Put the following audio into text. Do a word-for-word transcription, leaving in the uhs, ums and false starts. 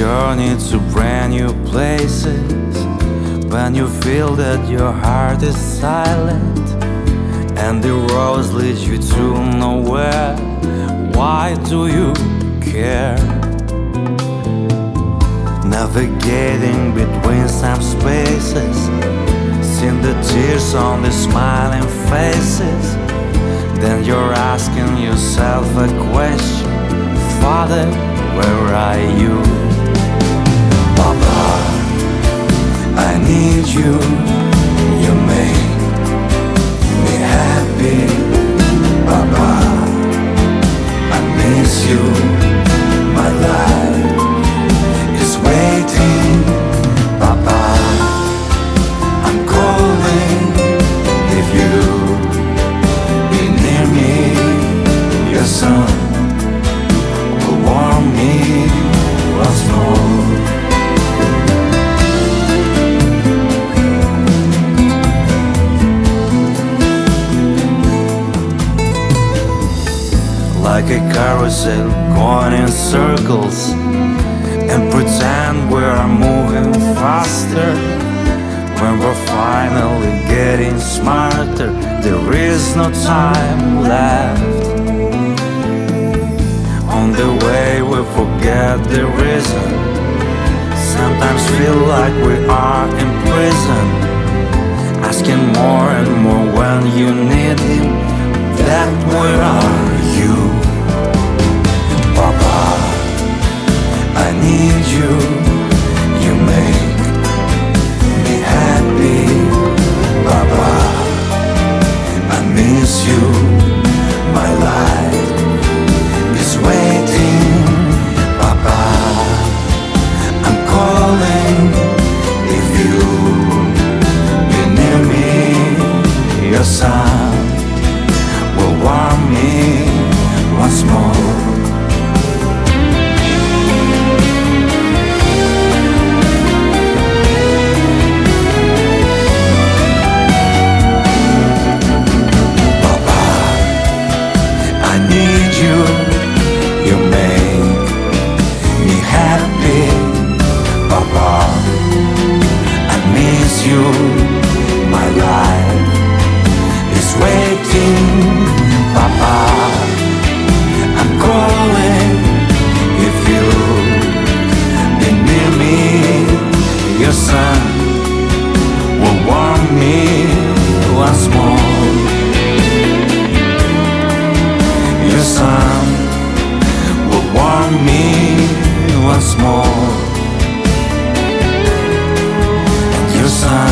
journey to brand new places, when you feel that your heart is silent and the roads lead you to nowhere, why do you care? Navigating between some spaces, seeing the tears on the smiling faces, then you're asking yourself a question: Father, where are you? Papa, I need you. You make me happy. Papa, I miss you. My life is waiting. Papa, I'm calling. If you be near me, your son will warm me once more. Like a carousel going in circles, and pretend we're moving faster. When we're finally getting smarter, there is no time left. On the way we forget the reason. Sometimes feel like we are in prison, asking more and more when you need him. That where are you? Papa, I need you. You make me happy. Papa, I miss you. My life is waiting. Papa, I'm calling. If you be near me, your son will warm me once more. You, my life is waiting. Papa, I'm calling. If you be near me, your son will warm me once more. Your son will warm me once more. Your son